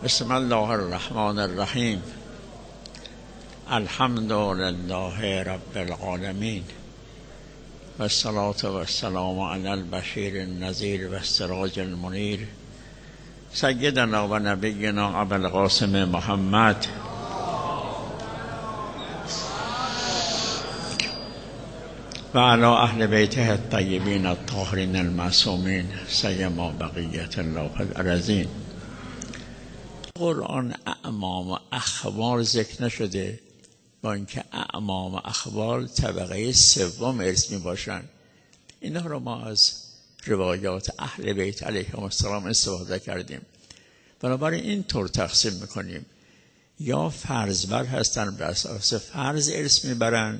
بسم الله الرحمن الرحیم. الحمد لله رب العالمین و الصلاة و السلام علی البشیر النذیر و السراج المنیر سیدنا و نبینا ابو القاسم محمد و علی اهل بیته الطیبین الطاهرین المعصومین سیما بقیت الله فی الارضین. قرآن اعمام و اخبار ذکر نشده، با اینکه اعمام و اخبار طبقه سوم ارث می باشند. اینها رو ما از روایات اهل بیت علیهم السلام استفاده کردیم. بنابراین این طور تقسیم میکنیم: یا فرض بر هستن بر اساس فرض ارث میبرن،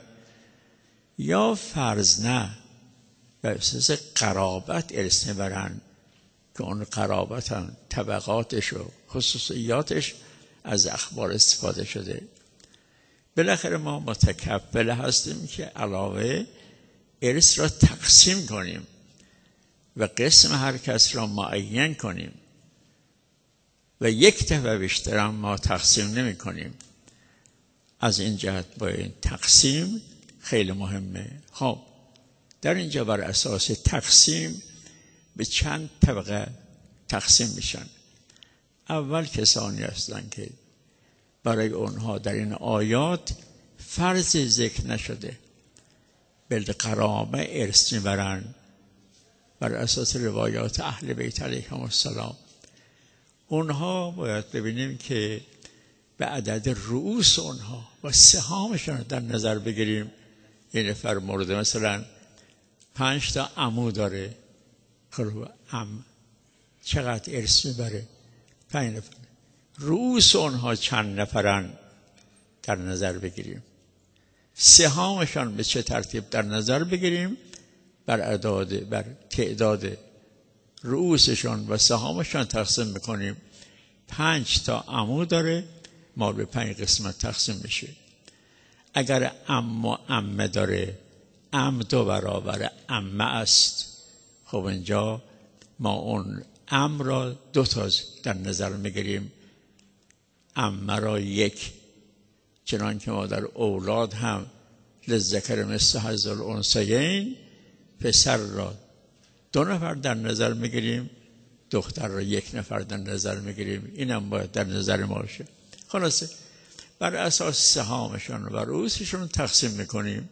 یا فرض نه بر اساس قرابت ارث میبرن که اون قرابت هم طبقاتش و خصوصیاتش از اخبار استفاده شده. بالاخره ما متکفل هستیم که علاوه ارث را تقسیم کنیم و قسم هر کس را معین کنیم و یک دفعه بیشتر هم ما تقسیم نمی کنیم. از این جهت با این تقسیم خیلی مهمه. خب در اینجا بر اساس تقسیم به چند طبقه تقسیم میشن. اول کسانی هستند که برای اونها در این آیات فرض ذکر نشده، بالقرابه ارث میبرن بر اساس روایات اهل بیت علیهم السلام. اونها باید ببینیم که به عدد رؤوس اونها و سهامشون در نظر بگیریم. یه نفر مورد مثلا 5 تا عمو داره، خب چقدر ارث میبره؟ 5 نفر. رؤوس اونها چند نفرن در نظر بگیریم. سهامشان به چه ترتیب در نظر بگیریم؟ بر تعداد رؤوسشان و سهامشان تقسیم میکنیم. 5 تا عمو داره، ما به 5 قسمت تقسیم میشه. اگر عم و عمه داره، عم 2 برابر عمه است، خب اینجا ما اون عم را 2 تا در نظر میگیریم، عمه را 1. چنانکه ما در اولاد هم للذکر مثل حظ الانثیین، پسر را 2 نفر در نظر میگیریم، دختر را 1 نفر در نظر میگیریم. این هم باید در نظر ما باشه. خلاصه بر اساس سهامشون و رؤوسشون تقسیم میکنیم.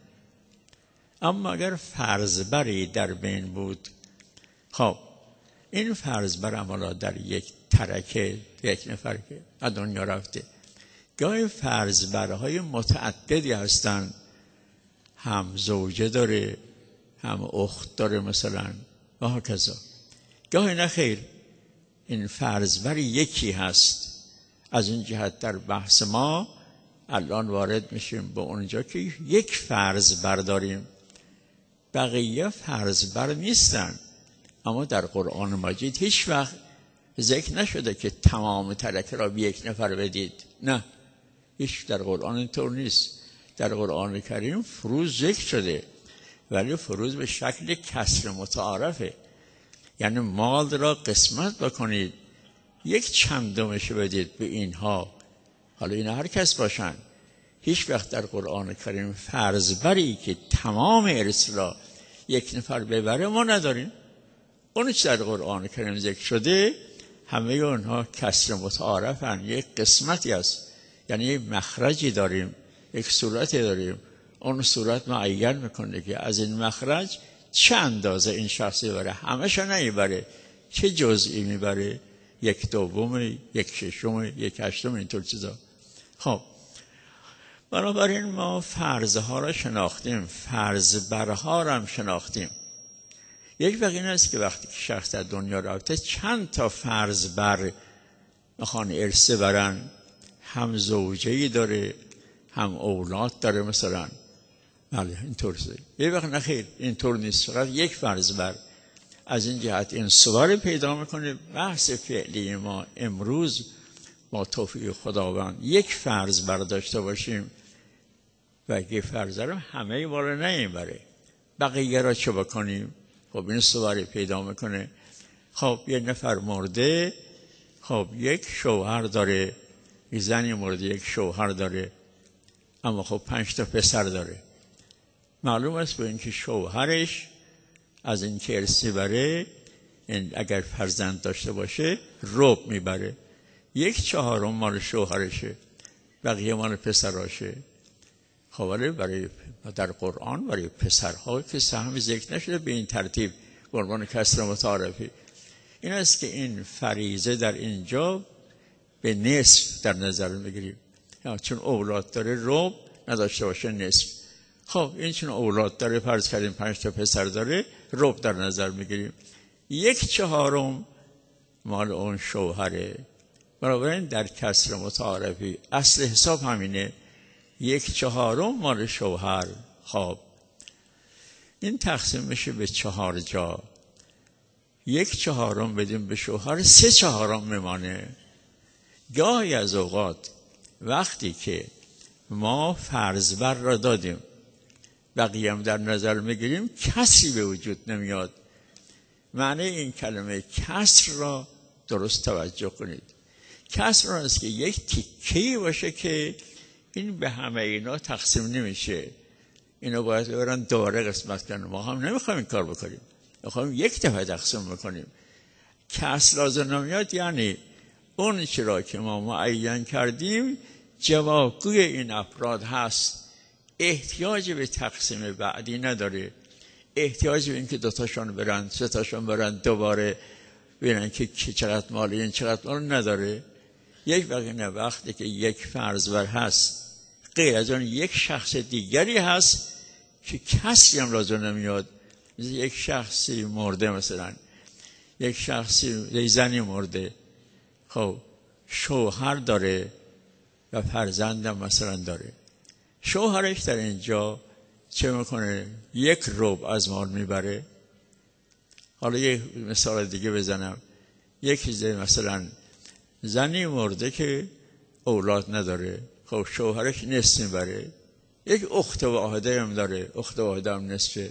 اما اگر فرض بری در بین بود، خب این فرض بر عملا در یک ترکه 1 نفر که از دنیا رفته، گاهی فرض برهای متعددی هستن، هم زوجه داره، هم اخت داره مثلا و هکذا. گاهی نخیر، این فرض بر یکی هست. از این جهت در بحث ما الان وارد میشیم به اونجا که یک فرض برداریم، بقیه فرض بر نیستن. اما در قرآن مجید هیچ وقت ذکر نشده که تمام ترکه را به 1 نفر بدید. نه، هیچ در قرآن اینطور نیست. در قرآن کریم فروض ذکر شده، ولی فروض به شکل کسر متعارفه. یعنی مال را قسمت بکنید، 1/4 بدید به اینها. حالا این هر کس باشن. هیچ وقت در قرآن کریم فرض بری که تمام ارث را 1 نفر ببره ما نداریم. اون چه در قرآن کریم ذکر شده همه اونها کسر متعارفن، یک قسمتی است. یعنی یک مخرجی داریم، یک صورتی داریم. اون صورت معین میکنه که از این مخرج چه اندازه این شخصی بره. همه‌شو نمیبره، چه جزئی میبره، 1/2، 1/6، 1/8، اینطور چیزا. خب بنابراین ما فرضها را شناختیم، فرض برها را هم شناختیم. یک وقت این است که وقتی که شخص در دنیا رفته چند تا فرض بر میخوان ارث برن، هم زوجه‌ای داره، هم اولاد داره مثلا. بله اینطور است. یک وقت نخیر اینطور نیست، فقط یک فرض بر. از این جهت این صور پیدا میکنه. بحث فعلی ما امروز با توفیق خداوند یک فرض برداشته باشیم و یک فرض رو همه ما رو نمیبره، بقیه را چه بکنیم؟ خب این صور پیدا میکنه. خب یه نفر مرده، خب یک شوهر داره، زنی مورد یک شوهر داره، اما خب 5 تا پسر داره. معلوم است به اینکه شوهرش از این که ارث میبره، اگر فرزند داشته باشه ربع میبره، 1/4 مال شوهرشه، بقیه مال پسراشه. خب ولی برای در قرآن برای پسرها که سهم ذکر نشده به این ترتیب به عنوان کسر متعارفی. این است که این فریضه در اینجا به نصف در نظر میگیریم، چون اولاد داره ربع، نداشته باشه نصف. خب این چون اولاد داره، فرض کردیم 5 تا پسر داره، ربع در نظر میگیریم، 1/4 مال اون شوهره. بنابراین در کسر متعارفی اصل حساب همینه، 1/4 مال شوهر. خب این تقسیم میشه به 4 جا، 1/4 بدیم به شوهر، 3/4 میمانه. گاهی از اوقات وقتی که ما فرض‌بر را دادیم، بقیه هم در نظر میگیریم، کسری به وجود نمیاد. معنی این کلمه کسر را درست توجه کنید. کسر را است که یک تیکه‌ای باشه که این به همه اینا تقسیم نمیشه، اینا باید برن داره قسمت کنن. ما هم نمیخوایم این کار بکنیم، میخوایم یک دفعه تقسیم بکنیم. کسر لازم نمیاد یعنی اون چرا که ما معین کردیم جوابگوی این افراد هست، احتیاج به تقسیم بعدی نداره، احتیاج به این که 2 تاشون برن 3 تاشون برن دوباره ببینن که چقدر مال این چقدر مال نداره. یک وقتی که یک فرض‌بر هست، غیر از اون یک شخص دیگری هست که کسی هم لازم نمیاد. مثل یک شخصی مرده، مثلا یک شخصی زنی مرده، خب شوهر داره و فرزندم مثلا داره. شوهرش در اینجا چه میکنه؟ 1/4 از مال میبره. حالا یک مثال دیگه بزنم، یک مثلا زنی مرده که اولاد نداره، خب شوهرش نصف میبره. یک اخت واحده هم داره، اخت واحده هم نصفه.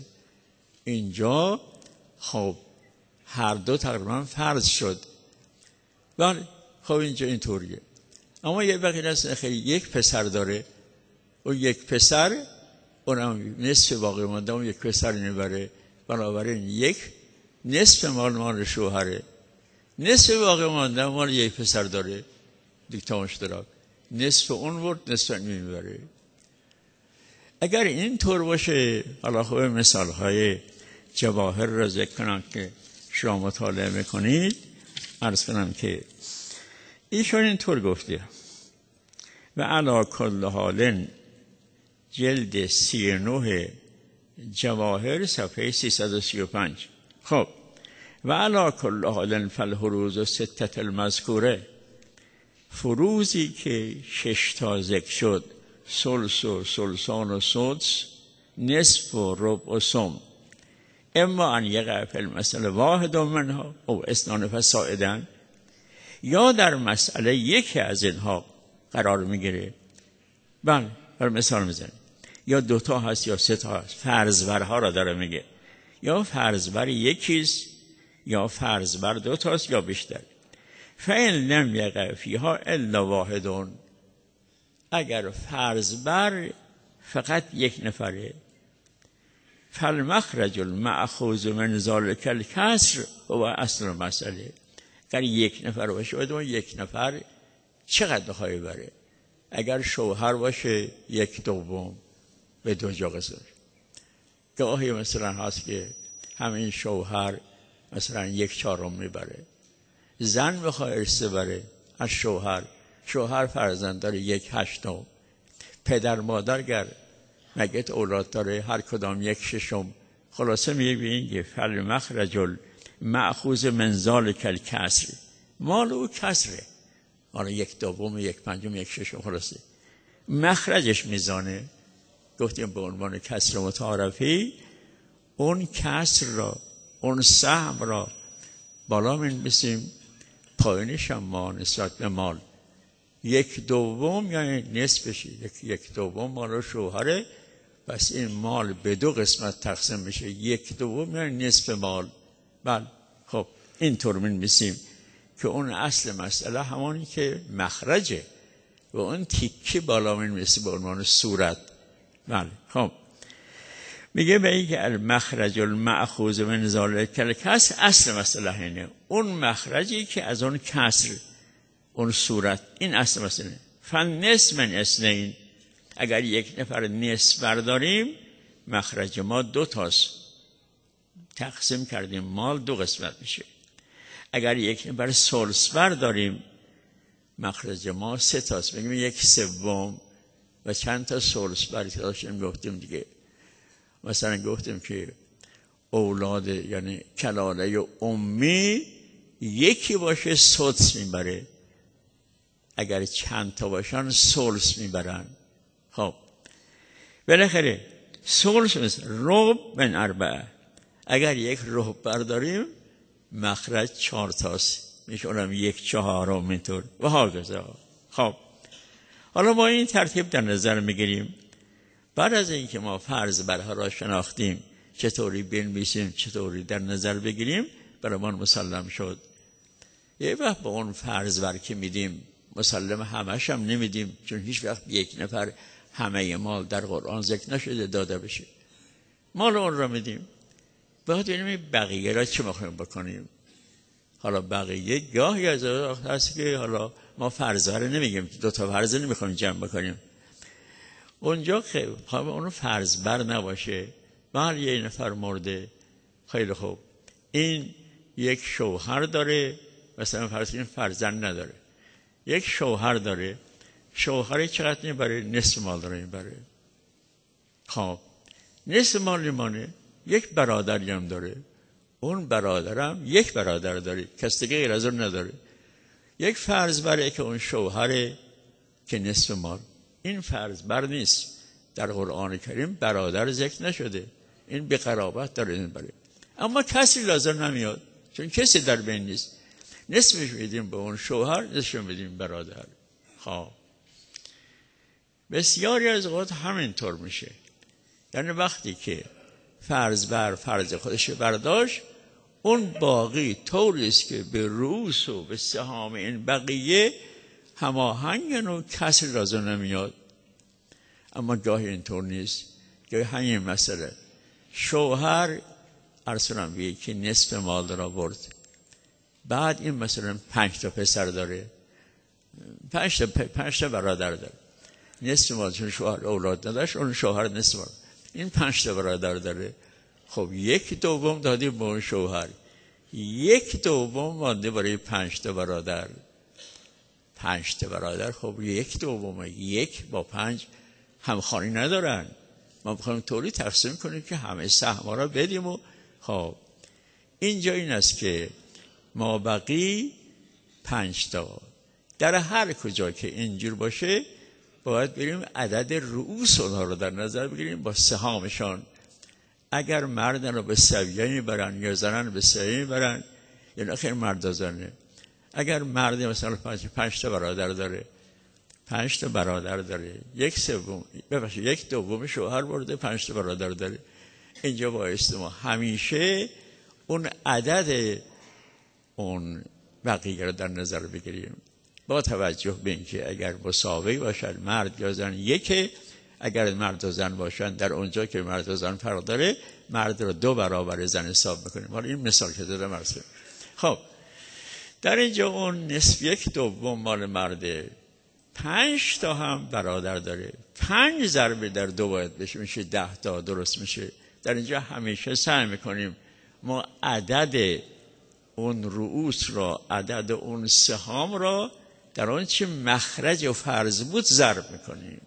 اینجا خب هر دو تقریبا فرض شد. بله خب اینجا اینطوریه. اما یه بقیه هست خیلی یک پسر داره، و یک پسر اونم نصف باقی مانده، اون یک پسر میبره. بنابراین یک نصف مال شوهره، نصف باقی مانده مال یک پسر داره، دیگه اشتراک، نصف اون برد نصف این میبره. اگر این طور باشه، حالا خب مثال های جواهر را ذکر کنم که شما مطالعه میکنید. عرض کنم که ایشون این طور گفته و علی کل حال جلد 39 جواهر صفحه 335. خب و علی کل حال فالحروز 6 المذکوره، فروزی که 6 تا ذکر شد، ثلث و ثلثان و سدس، نصف و ربع و سم، اما ان یقع فی المسئله واحد منها او اثنان فصاعدا، یا در مسئله یکی از اینها قرار میگیره. بله بر مثال میزنیم، یا 2 تا هست یا 3 تا هست، فرض‌برها را داره میگه، یا فرض‌بر یکیست یا فرض‌بر 2 تاست یا بیشتر. فإن لم یقع فیها الا واحد، اگر فرض‌بر فقط یک نفره، فالمخرج المأخوذ من ذلک الکسر هو اصل مسئله. اگر یک نفر باشه، باید اون یک نفر چقدر بخواه بره. اگر شوهر باشه 1/2 به 2 جا قسمت. گاهی مثلا هست که همین شوهر مثلا 1/4 میبره. زن بخواه ارث بره از شوهر فرزند داره 1/8. پدر مادر گر نگت اولاد داره هر کدام 1/6. خلاصه میبینید که فالمخرج المأخوذ من ذلک الکسر، مال او کسره، حالا 1/2 1/5 1/6. خلاصه مخرجش میزانه. گفتیم به عنوان کسر متعارفی اون کسر را، اون سهم را بالا می‌نویسیم، پایینش هم ما نسبت به مال 1/2 یعنی نصفش، 1/2 مال شوهره. پس این مال به 2 قسمت تقسیم میشه، 1/2 یعنی نصف مال. بله خب اینطور می‌نویسیم که اون اصل مسئله همانی که مخرجه و اون تیکی بالا می‌نویسه به عنوان صورت. بله. خب میگه به این که المخرج المأخوذ من ذلک الکسر، اصل مسئله اینه، اون مخرجی که از اون کسر، اون صورت، این اصل مسئله. فالنصف من اثنین، اگر یک نفر نصف برداریم مخرج ما 2 تاست، تقسیم کردیم مال 2 قسمت میشه. اگر یک نفر ثلث برداریم مخرج ما 3 تاست، میگیم 1/3 و چند تا ثلث برداشتیم. گفتیم دیگه مثلا گفتیم که اولاد یعنی کلاله امی یکی باشه سدس میبره، اگر چند تا باشن ثلث میبرن. خب بالاخره ثلث مثل ربع من 4، اگر یک ربع برداریم مخرج 4 تاست، میشه اونم 1/4 اینطور و هاکذا. خب حالا ما این ترتیب در نظر میگیریم. بعد از اینکه ما فرض برها را شناختیم، چطوری بنویسیم، چطوری در نظر بگیریم، برای ما مسلم شد. یه وقت با اون فرض بر که میدیم مسلم همش هم نمیدیم، چون هیچ وقت یک نفر همه مال در قرآن ذکر نشده داده بشه. مال اون را میدیم، باید ببینیم بقیه را چه میخوایم بکنیم. حالا بقیه گاهی از وقت هست که حالا ما فرض بر نمیگیم، 2 تا فرض نمیخوایم جمع بکنیم. اونجا که اون فرض بر نباشه، بعد یه نفر مرده، خیلی خوب، این یک شوهر داره، مثلا فرض کنیم فرزند نداره، یک شوهر داره، شوهر چقدر میبره؟ نصف مال داره میبره. خب نصف مال میمانه. یک برادری هم داره، اون برادرم یک برادر داره، کس دیگه غیر از اون نداره. یک فرض بره که اون شوهره که نصف مال، این فرض بر نیست. در قرآن کریم برادر ذکر نشده، این به قرابت داره میبره. اما کسی لازم نمیاد، چون کسی در بین نیست. نصفش میدیم به اون شوهر، نصفش میدیم برادر. خب بسیاری از اوقات همینطور میشه. یعنی وقتی که فرض بر فرض خودش برداشت، اون باقی طوری است که به رؤوس و به سهام این بقیه هماهنگن و کسی لازم نمیاد. اما گاهی اینطور نیست. گاهی همین مسئله شوهر ارسلم بیه که نصف مال را برد، بعد این مثلا 5 تا پسر داره، 5 تا برادر داره، نصف مال، چون شوهر اولاد نداشت، اون شوهر نصف مال، این 5 تا برادر داره. خب 1/2 دادیم به اون شوهر، 1/2 مانده برای 5 تا برادر. 5 تا برادر خب 1/2، 1 با 5 همخوانی ندارن. ما بخوایم طوری تقسیم کنیم که همه سهم‌ها را بدیم. و خب اینجا این است که ما بقی 5 تا. در هر کجا که اینجور باشه باید بریم عدد رؤوس اونها رو در نظر بگیریم با سهامشان. اگر مردن رو به سویه میبرن یا زنن به سویه میبرن، یعنی خیلی مرد زنه. اگر مرد مثلا 5 تا برادر داره، 5 تا برادر داره، 1/2 شوهر برده، 5 تا برادر داره، اینجا بایسته ما همیشه اون عدد اون بقیه رو در نظر بگیریم، با توجه به اینکه اگر مساوی باشن مرد یا زن یکه، اگر مرد و زن باشن در اونجا که مرد و زن فرق داره، مرد رو 2 برابر زن حساب میکنیم. حالا این مثال که دادم مرسیم. خب در اینجا اون نصف 1/2 مال مرده، 5 تا هم برادر داره، 5 ضرب در 2 باید بشه، میشه 10 تا، درست میشه. در اینجا همیشه سعی میکنیم ما عدد اون رؤوس را، عدد اون سهام را در اون چه مخرج و فرض بود ضرب میکنیم.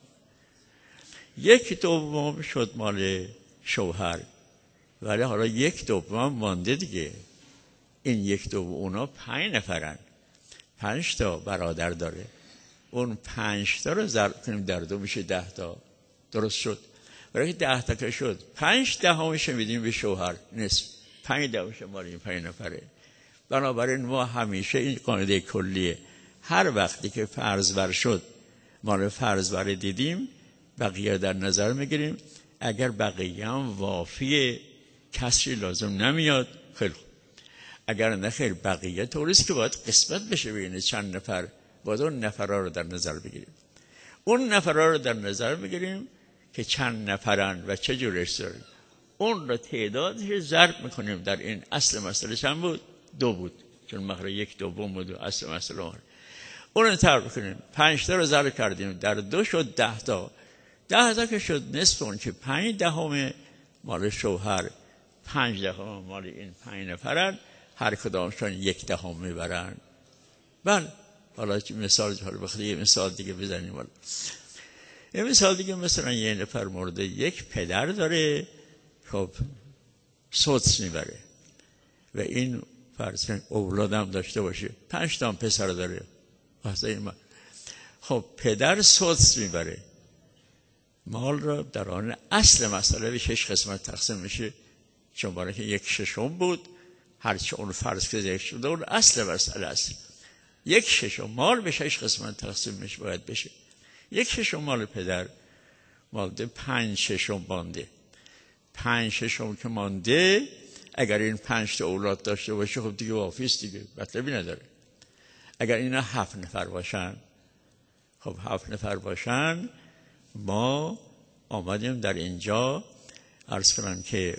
1/2 شد مال شوهر، ولی حالا 1/2 مانده دیگه. این 1/2 اونا 5 نفرن، 5 تا برادر داره، اون 5 تا رو ضرب کنیم در 2 میشه 10 تا، درست شد. برای 10 تا که شد 5/10 میدیم به شوهر نصف، 5/10 مال این 5 نفره. بنابراین ما همیشه این قاعده کلیه، هر وقتی که فرض بر شد مال فرض بر دیدیم بقیه در نظر میگیریم. اگر بقیه هم وافیه، کسری لازم نمیاد، خیلی خوب. اگر نه خیر بقیه طوریست که باید قسمت بشه بین چند نفر، باید اون نفرها رو در نظر بگیریم. اون نفرها رو در نظر بگیریم که چند نفرن و چه جورش داریم. اون رو تعدادش ضرب میکنیم در این. اصل مسئله چند بود؟ 2 بود، چون مخرج 1/2 بود و اصل مسئله اون رو ضرب کنیم. 5 تا رو ضرب کردیم در 2 شد 10 تا. 10 تا که شد نصف اون که 5/10 مال شوهر، 5/10 مال این 5 نفرن، هر کدامشون 1/10 میبرن. بله حالا مثال حالا بخاطر یه مثال دیگه بزنیم. حالا یه مثال دیگه، مثلا یه نفر مورد یک پدر داره، خب سدس میبره و این فرض کنید اولادم داشته باشه، 5 تا پسر داره. خب پدر سدس میبره، مال را در آن اصل مسئله به 6 قسمت تقسیم میشه، چون برای که 1/6 بود، هرچه اون فرض که 1 شده اون اصل مسئله است. 1/6 مال به 6 قسمت تقسیم میشه، باید بشه 1/6 مال پدر مالده، 5/6 مانده. 5/6 که مانده اگر این 5 تا اولاد داشته باشه خب دیگه وافیست، دیگه مطلبی نداره. اگر اینا 7 نفر باشن، خب 7 نفر باشن، ما آمدیم در اینجا عرض کنم که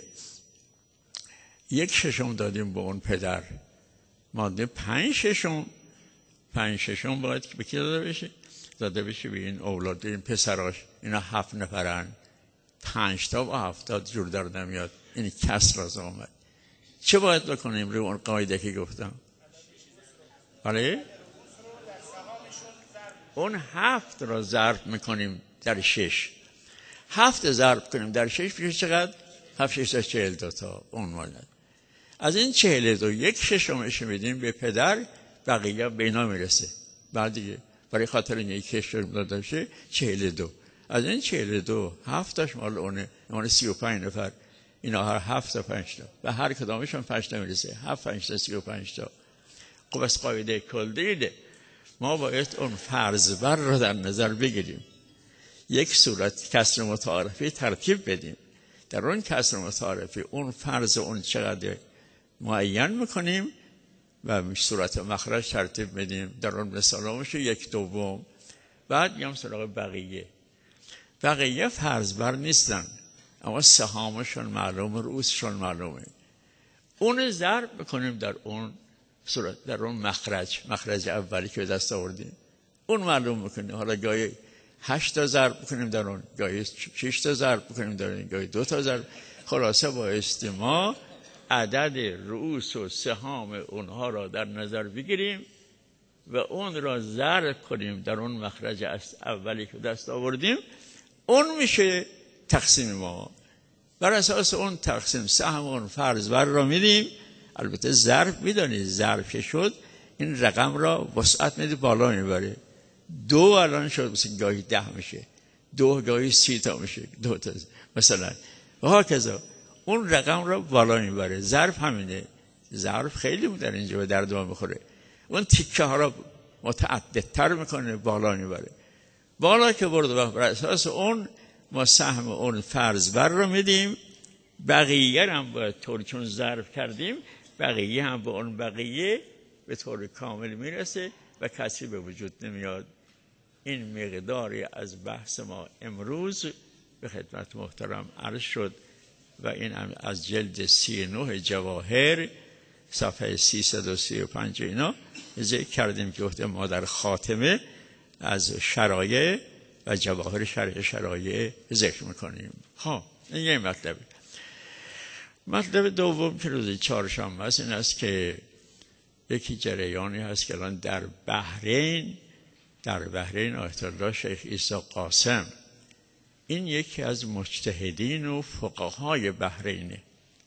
1/6 دادیم به اون پدر، مانده 5/6. 5/6 باید که به کی داده بشه؟ داده بشه به این اولاد، این پسراش. اینا 7 نفرن، 5 تا و 70 جور در نمیاد. این کسر راز آمد. چه باید بکنیم روی اون قاعده که گفتم؟ بله؟ اون 7 را ضرب میکنیم در 6. 7 ضرب کنیم در 6 میشه چقدر؟ 7 6 42 تا. اون مالد از این 42 1/6 میدیم به پدر، بقیه به اینا میرسه. بعد دیگه برای خاطر این 1/6 داده شه 42. از این 42 7 تاش مال اونه، مال 35 نفر. اینا هر 7 تا 5 تا و هر کدامشون 5 تا میرسه. 7 5 تا 35 تا. خب از قاعده کلی ده ما باید اون فرض بر رو در نظر بگیریم. یک صورت کسر متعارفی ترتیب بدیم. در اون کسر متعارفی اون فرض اون چقدر معین میکنیم و صورت مخرج ترتیب بدیم. در اون مثال میشه 1/2. بعد میام سراغ بقیه. بقیه فرض بر نیستن اما سهامشون معلومه، رؤوسشون معلومه. اون ضرب میکنیم در اون صورت، در اون مخرج اولی که به دست آوردیم، اون معلوم میکنیم. حالا گاهی 8 تا ضرب میکنیم در اون، گاهی 6 تا ضرب میکنیم در اون، گاهی 2 تا ضرب. خلاصه بایستی ما عدد رؤوس و سهام اونها را در نظر بگیریم و اون را ضرب کنیم در اون مخرج اولی که دست آوردیم. اون میشه تقسیم ما. بر اساس اون تقسیم سهم اون فرض بر را میدیم. البته ضرب میدانید، ضرب که شد این رقم را وسعت میده، بالا میبره. 2 الان شد مثلا گاهی 10 میشه، 2 گاهی 30 تا میشه، 2 تا مثلا و هاکذا. اون رقم را بالا میبره. ضرب همینه. ضرب خیلی در اینجا به درد ما میخوره. اون تیکه ها را متعددتر میکنه، بالا میبره. بالا که برد و بر اساس اون ما سهم اون فرض بر رو میدیم. بقیه هم باید طور چون ضرب کردیم، بقیه هم به اون بقیه به طور کامل میرسه و کسی به وجود نمیاد. این مقداری از بحث ما امروز به خدمت محترم عرض شد و این هم از جلد 39 جواهر صفحه 335 اینا ذکر کردیم که گفتم ما در خاتمه از شرایع و جواهر شرح شرایع ذکر میکنیم. خب این یه مطلبه. مطلب دوم که روز چهارشنبه است این است که یکی جریانی هست که الان در بحرین آیت الله شیخ عیسی قاسم، این یکی از مجتهدین و فقهای بحرینه،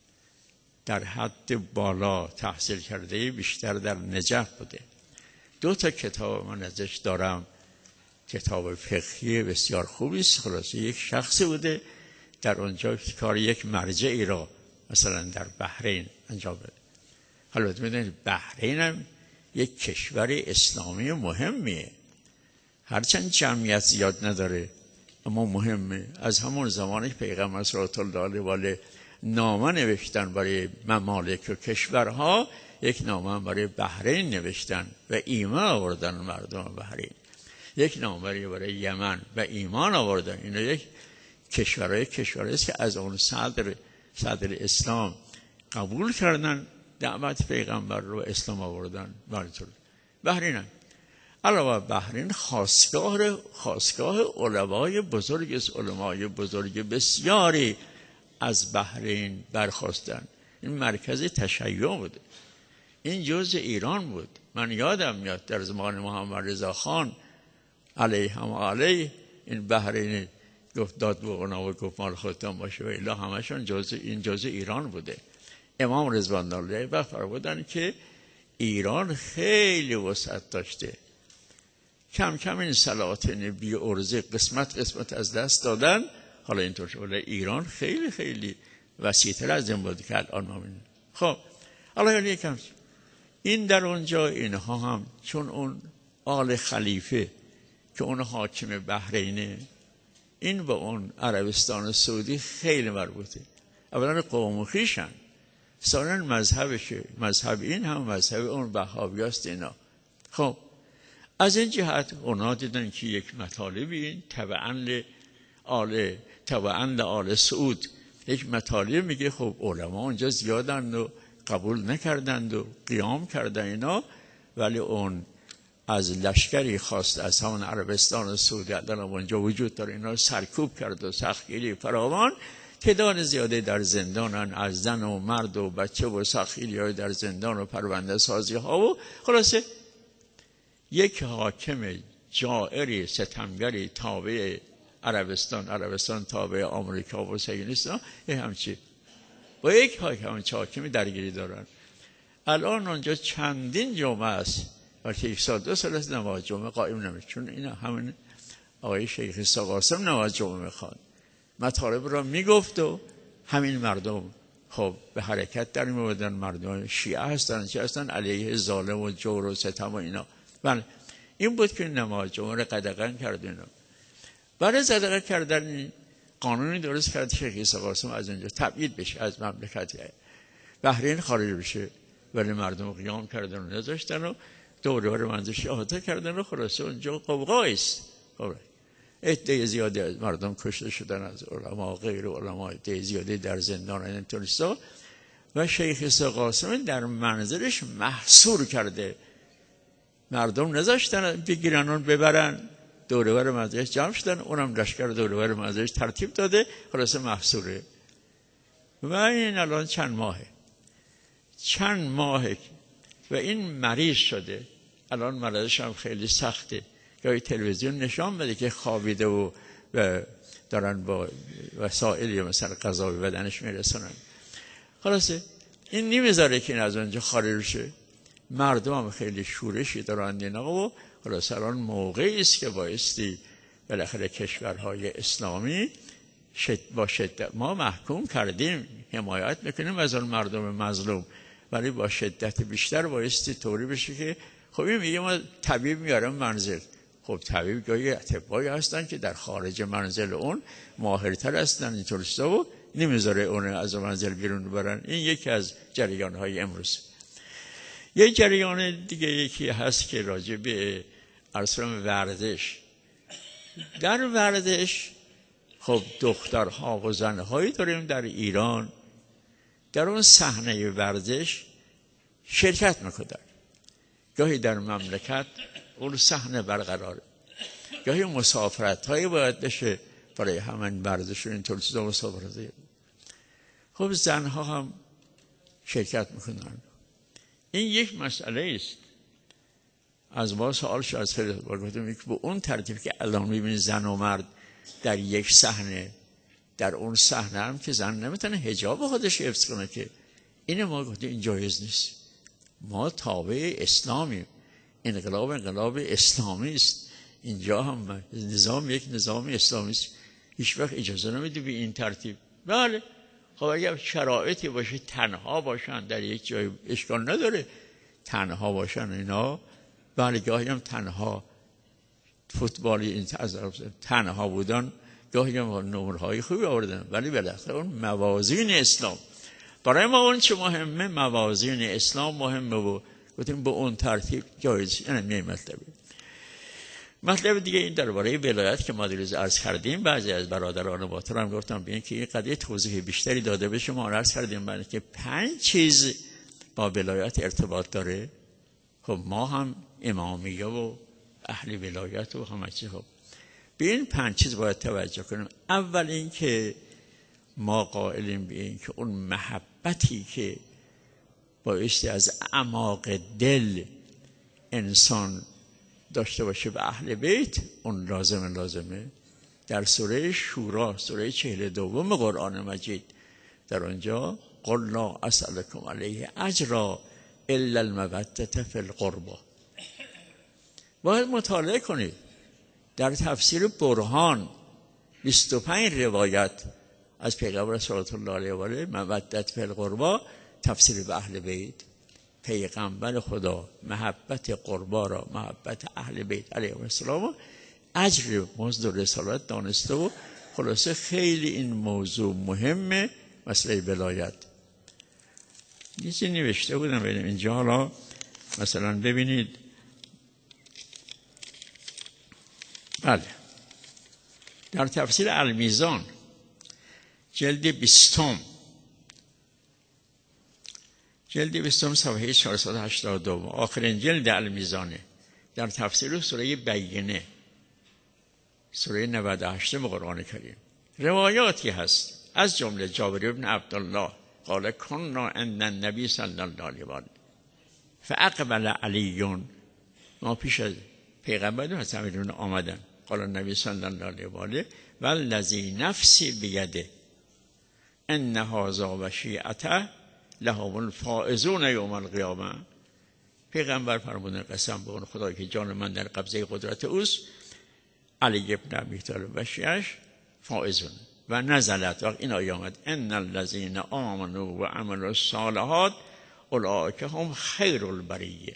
در حد بالا تحصیل کرده، بیشتر در نجف بوده. 2 تا کتاب من ازش دارم، کتاب فقهی بسیار خوبی است. خلاصه یک شخصی بوده در اونجا کار یک مرجعی را مثلا در بحرین انجام بده. حالا میدونید بحرین هم یک کشور اسلامی مهمیه، هرچند جمعیت زیاد نداره اما مهمه. از همون زمانی که پیغمبر صلی الله علیه و آله نامه نوشتن برای ممالک و کشورها، یک نامه هم برای بحرین نوشتن و ایمان آوردن مردم بحرین. یک نامه برای یمن و ایمان آوردن. اینا یک کشورهای است که از اون صدر اسلام قبول کردن دعوت پیغمبر رو اسلام آوردن. بحرین علاوه بحرین خاستگاه علمای بزرگ است. علمای بزرگ بسیاری از بحرین برخاستن. این مرکز تشیع بود. این جزء ایران بود. من یادم میاد در زمان محمد رضا خان علیه این بحرین گفت داد به اونا و گفت مال خودتان باشه و الا همشون جزء ایران بوده. امام رضوان الله وقت فرمودن که ایران خیلی وسعت داشته، کم کم این سلاطین بی ارزه قسمت از دست دادن. حالا اینطور شد ایران خیلی خیلی وسیع‌تر از این بود که الان ما می‌بینیم. خب حالا یکم این در اونجا اینها هم چون اون آل خلیفه که اون حاکم بحرینه، این با اون عربستان سعودی خیلی مربوطه. اولا قوم خویشن، ثانیاً مذهبشه، مذهب این هم مذهب اون وهابیاست اینا. خب از این جهت اونا دیدن که یک مطالبی این تبعاً آل سعود یک مطالب میگه. خب علما اونجا زیادن و قبول نکردند و قیام کردن اینا، ولی اون از لشکری خواست از همون عربستان سعودی در اونجا وجود داره، اینا سرکوب کرد و سختگیری فراوان. تعداد زیاده در زندانن، از زن و مرد و بچه و سختگیری های در زندان و پرونده سازی ها. و خلاصه یک حاکم جائری ستمگری تابع عربستان تابع آمریکا و صهیونیست‌ها همچی با یک حاکمی درگیری دارن. الان اونجا چندین جمعه است وقتی 1 سال است نماز جمعه قائم نمیشه، چون اینا همین آقای شیخ عیسی قاسم نماز جمعه میخواد، مطالب را میگفت و همین مردم خب به حرکت در میومدن. مردم شیعه هستن چه هستن علیه ظالم و جور و ستم و اینا. بله این بود که نماز جمعه را قدغن کردن. برای قدغن کردن قانونی درست کرد شیخ عیسی قاسم از اینجا تبعید بشه، از مملکت بحرین خارج بشه، ولی مردم قیام کردن و نذاشتن و دوره منزش احاطه کردن و خلاصه اونجا قوقایی است. عده زیادی از مردم کشته شدن، از علما غیر علما عده زیادی در زندان اینطوریستا. و شیخ عیسی قاسم در منزلش محصور کرده، مردم نذاشتن بگیرن اون ببرن، دوره بر منزلش جمع شدن، اونم لشکر دوره بر منزلش ترتیب داده، خلاصه محصوره. و این الان چند ماهه و این مریض شده. الان مرضش هم خیلی سخته. گاهی تلویزیون نشان بده که خوابیده و دارن با وسایلی مثلا غذا به بدنش میرسونن. خلاصه این نمیذاره که این از اونجا خارج شه. مردم هم خیلی شورشی دارن اینا. و خلاصه الان موقعی است که بایستی بالاخره کشورهای اسلامی با شدت ما محکوم کردیم، حمایت میکنیم از اون مردم مظلوم، ولی با شدت بیشتر بایستی طوری بشه که خب این میگه ما طبیب میارم منزل. خب طبیب گاهی اطبایی هستن که در خارج منزل اون ماهرتر هستن اینطوریستا و نمیذاره اون از منزل بیرون برن. این یکی از جریان‌های امروز. یک جریان دیگه یکی هست که راجع به ورزش. در ورزش خب دخترها و زنهایی داریم در ایران در اون صحنه ورزش شرکت میکنن. گاهی در مملکت اون صحنه برقراره، گاهی مسافرت هایی باید بشه برای همین ورزش و اینطور چیزا مسافرت. خب زنها هم شرکت میکنن. این یک مسئله است. از ما سوال شد از خیلی گفتم که به اون ترتیب که الان میبینید زن و مرد در یک صحنه، در اون صحنه هم که زن نمیتونه حجاب خودش حفظ کنه که این ما گفتیم این جایز نیست. ما تابع اسلامیم، انقلاب اسلامی است. اینجا هم نظام یک نظام اسلامی است، هیچ وقت اجازه نمیده به این ترتیب. بله خب اگر شرایطی باشه تنها باشن در یک جای اشکال نداره، تنها باشن اینا. بله گاهی هم تنها فوتبالی تنها بودن، گاهی هم نمرهای خوبی آوردن، ولی بالاخره اون موازین اسلام برای ما اون چه مهمه، موازین اسلام مهمه و گفتیم به اون ترتیب جایز. اینه مطلب دیگه این درباره ولایت که ما دیروز عرض کردیم. بعضی از برادران محترم گفتم بیان که این قضیه توضیح بیشتری داده بشه. ما عرض کردیم برای که 5 چیز با ولایت ارتباط داره. خب ما هم امامیه و اهل ولایت و همه چی. خب به این 5 چیز باید توجه کنیم. اول این که ما قائلیم به این که اون محبتی که بایستی از اعماق دل انسان داشته باشه به اهل بیت، اون لازمه. در سوره شورا، سوره 42 قرآن مجید، در آنجا قل لا اسألکم علیه اجرا الا المودة فی القربى. باید مطالعه کنید در تفسیر برهان 25 روایت از پیغمبر صلی الله علیه و آله مودت فی القربى، تفسیر به اهل بیت. پیغمبر خدا محبت قربا را محبت اهل بیت علیه السلام اجر مزد رسالت دانسته و خلاصه خیلی این موضوع مهمه. مسئله ولایت یه چیزی نوشته بودم ببینیم اینجا. حالا مثلا ببینید، بله، در تفسیر المیزان جلد 20 صفحه 482 آخرین جلد المیزانه، در تفسیر سوره بینه، سوره 98 قرآن کریم، روایاتی هست از جمله جابر بن عبدالله قال کنا عند النبی صلی الله علیه و آله فاقبل علی، ما پیش از پیغمبر و حضرت آمدن، قال النبی صلی الله علیه و آله والذی نفسی بیده ان هذا و شیعته لهم الفائزون یوم القیامه. پیغمبر فرمودن قسم به اون خدایی که جان من در قبضه قدرت اوست، علی ابن ابی طالب و شیعش فائزون. و نزلت، وقت این آیه آمد ان الذین آمنوا و عملوا الصالحات اولئک هم خیر البریه.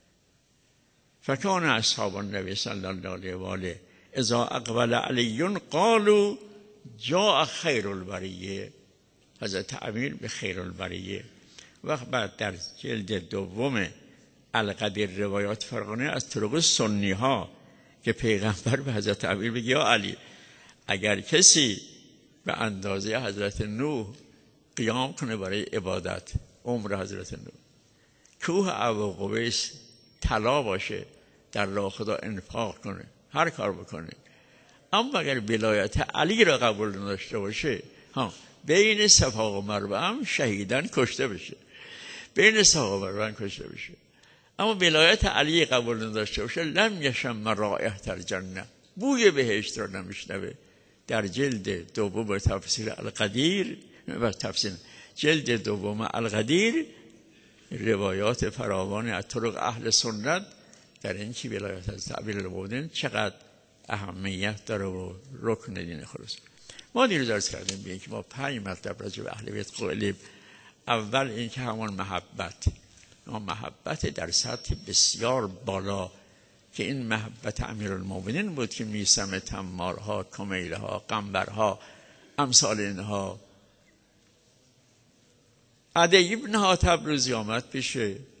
فکان اصحاب النبی صلی الله علیه و آله اذا اقبل علی قالوا جاء خیر البریه. حضرت امیر به خیر البریه. وقت بعد در جلد 2 القدیر روایات فرقانه از طرق سنی ها که پیغمبر به حضرت امیر بگه یا علی، اگر کسی به اندازه حضرت نوح قیام کنه برای عبادت، عمر حضرت نوح، کوه ابو قبیس طلا باشه، در راه خدا انفاق کنه، هر کار بکنه، اما اگر ولایت علی را قبول نداشته باشه، بین صفا و مروه هم شهیدن کشته بشه، بین صفا و مروه کشته بشه، اما ولایت علی قبول نداشته باشه لم یشم رائحة الجنه، بوی بهشت را نمیشنوه. در جلد 2 تفسیر القدیر و تفسیر جلد 2 القدیر روایات فراوان از طرق اهل سنت در این که ولایت از تعبیر المؤمنین چقدر اهمیت داره و رکن دین خلاص. ما دیروز عرض کردیم بیاییم که ما 5 مطلب راجع به اهل بیت قائلیم. اول این که همون محبت در سطح بسیار بالا که این محبت امیرالمومنین بود که میثم تمارها، کمیلها، قنبرها، امثال اینها. عدی بن حاتب روزی آمد پیش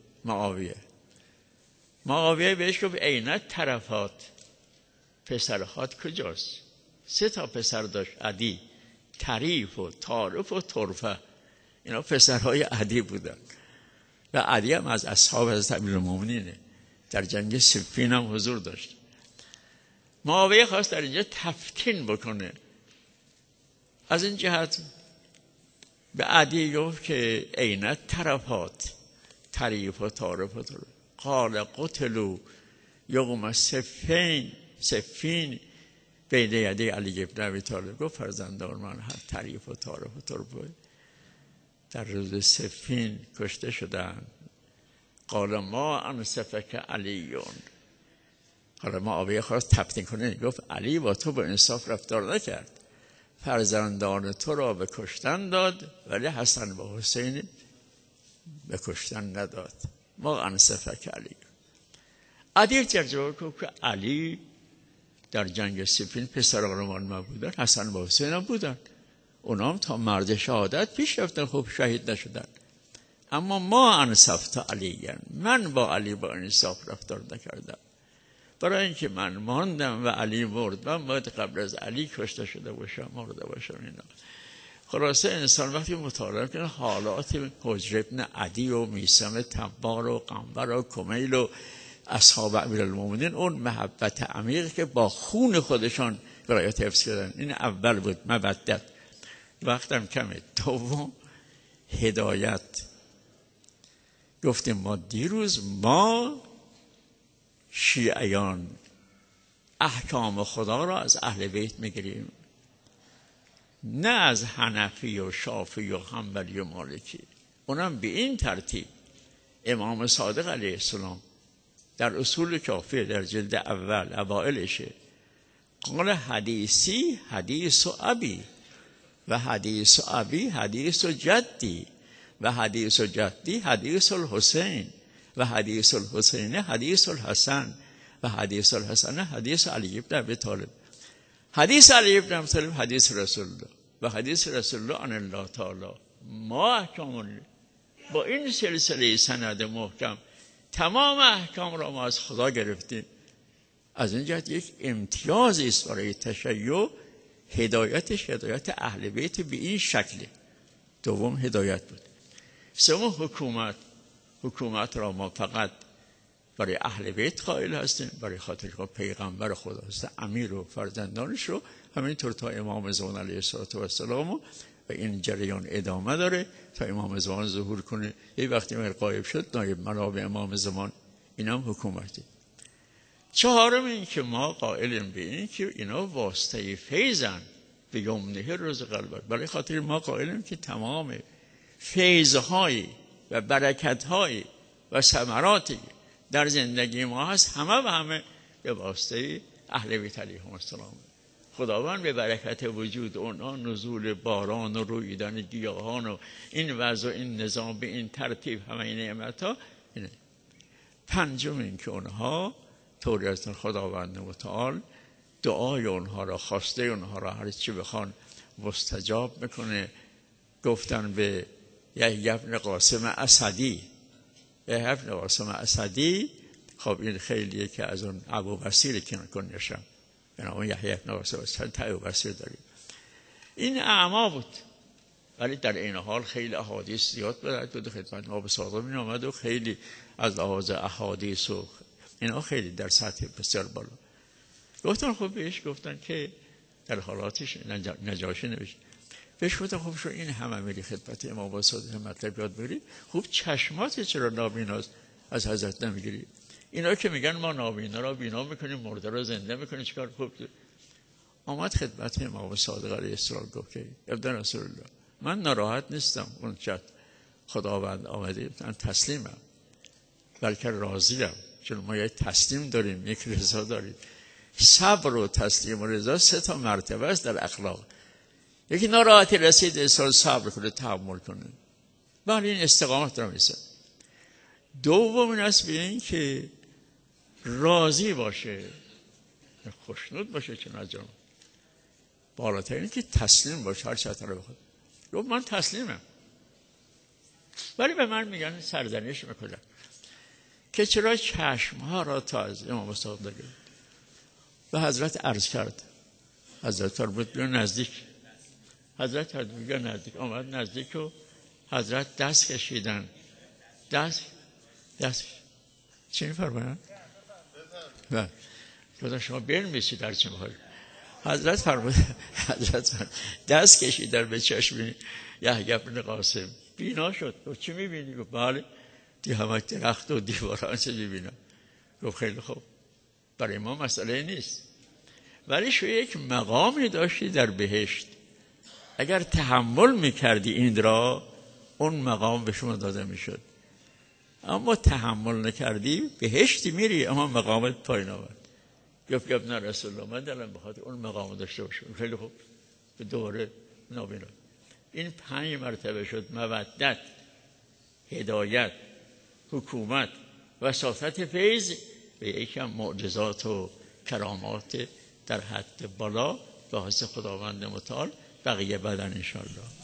معاویه بهش گفت عینت طرفات، پسرهات کجاست؟ 3 پسر داشت عدی، طریف و طارف و طرفه، اینا پسرهای عدی بودن و عدی هم از اصحاب حضرت امیرالمومنینه، در جنگ صفین هم حضور داشت. معاویه خواست در اینجا تفتین بکنه، از این جهت به عدی گفت که عینت طرفات، طریف و طارف و طرف. قال قتلوا یوم صفین بین یدی علی ابن ابی طالب. گفت فرزندان من هر طریف و طارف و طرف در روز صفین کشته شدند. قال ما انصفک علیون. حالا معاویه خواست تفتین کنه، گفت علی با تو با انصاف رفتار نکرد، فرزندان تو را به کشتن داد ولی حسن و حسین به کشتن نداد. ما انصفک علی. عدی ترجمه کرد که علی در جنگ صفین پسران ما بودن، حسن و حسین هم بودن، اونام تا مرد شهادت پیش رفتن، خوب شهید نشدن. اما ما انصفت علیاً، من با علی با انصاف رفتار نکردم. برای اینکه من ماندم و علی مرد، من باید قبل از علی کشته شده باشم، مرده باشم. اینا خلاصه انسان وقتی مطالعه کنه حالات حجر ابن عدی و میثم تبار و قنبر و کمیل و اصحاب امیرالمومنین، اون محبت عمیق که با خون خودشان ولایت حفظ کردن، این اول بود مودت. وقتم کمه. دوم هدایت. گفتیم ما دیروز ما شیعیان احکام خدا را از اهل بیت میگیریم، نه از حنفی و شافعی و حنبلی و مالکی. اونم به این ترتیب. امام صادق علیه السلام در اصول کافیه در جلد اول اوائلشه قال حدیثی حدیث ابی و حدیث ابی حدیث جدی و حدیث جدی حدیث الحسین و حدیث الحسین حدیث الحسن و حدیث الحسن حدیث علی بن ابی طالب. حدیث علی بن ابی طالب حدیث رسول الله و حدیث رسول الله عن الله تعالی. ما احکام با این سلسله سند محکم تمام احکام را ما از خدا گرفتیم. از این جهت یک امتیازی است برای تشیع. هدایتش هدایت اهل بیت به این شکلی. دوم هدایت بود. سوم حکومت را ما فقط برای اهل بیت قائل هستیم، برای خاطر که پیغمبر خدا هست، امیر و فرزندانش رو همینطور تا امام زمان علیه السلام و این جریان ادامه داره تا امام زمان ظهور کنه. یه وقتی مگر غایب شد نایب مناب امام زمان. این هم حکومته. چهارم این که ما قائلیم به این که اینا واسطه فیضن به یمنه روز قلبت. برای خاطر ما قائلیم که تمام فیض‌های و برکت‌های و ثمراتی در زندگی ما هست همه به واسطه اهل بیت علیهم السلام. خداوند به برکت وجود اونها نزول باران و رویدن گیاهان و این وضع و این نظام به این ترتیب همه این نعمت‌ها. پنجم این که اونها طوری از خداوند متعال دعای اونها را، خواسته اونها را هر چی بخوان مستجاب میکنه. گفتن به یحیی بن قاسم اسدی، خب این خیلیه که از اون ابو بصیر کنشم، یعنی اون یحیی بن قاسم اسدی ابو بصیر داریم. این اعما بود، ولی در این حال خیلی احادیث زیاد بود خدمت ما به صادق می آمد و خیلی از لحاظ احادیث و اینا خیلی در سطح بسیار بالا. گفتن خب بهش گفتن که در حالاتش نجاشی نوشت. بهش گفتن خب شو این همه میری خدمت امام صادق مطلب یاد بگیری، خوب چشمات چرا نابیناست از حضرت نمیگیری؟ اینا که میگن ما نابینا را بینا میکنیم، مرده را زنده میکنیم، چیکار؟ خوب آمد خدمت امام صادق علیه السلام گفت که ابن رسول الله من ناراحت نیستم اون چت خداوند آمده من تسلیمم، بلکه راضیم، چون ما یک تسلیم داریم یک رضا داریم. صبر و تسلیم و رضا 3 مرتبه است در اخلاق. یکی ناراحتی رسید انسان صبر کنه، تحمل کنه، بله این استقامت را میسه. دوم این است به این که راضی باشه، خوشنود باشه، چه نجام بالاتر این که تسلیم باشه هر چه طرف بخواد. گفت من تسلیمم، ولی به من میگن سرزنش میکنن که چرا چشمها را تا از امام صادق به حضرت عرض کرد. حضرت فرمود بیا نزدیک. حضرت میگه نزدیک. آمد نزدیک و حضرت دست کشیدن. دست چی میفرمایند؟ نه گفتم شما بنویسید در چه میخواید. حضرت فرمود دست کشیدن به چشم یحیی بن قاسم، بینا شد. گفت چی میبینی؟ گفت بله دی همه درخت و دیواران چه میبینم. گفت خیلی خوب، برای ما مسئله نیست، ولی شو یک مقامی داشتی در بهشت، اگر تحمل میکردی این را اون مقام به شما داده میشد، اما تحمل نکردی بهشتی میری اما مقامت پایین آمد. گفت ابن رسول الله من دلم بخاطر اون مقام داشته باشم. خیلی خوب، به دوره نابینا. این 5 مرتبه شد مودت، هدایت، حکومت، وساطت فیض و یکم معجزات و کرامات در حد بالا به واسطه خداوند متعال بقیه بدن انشاءالله.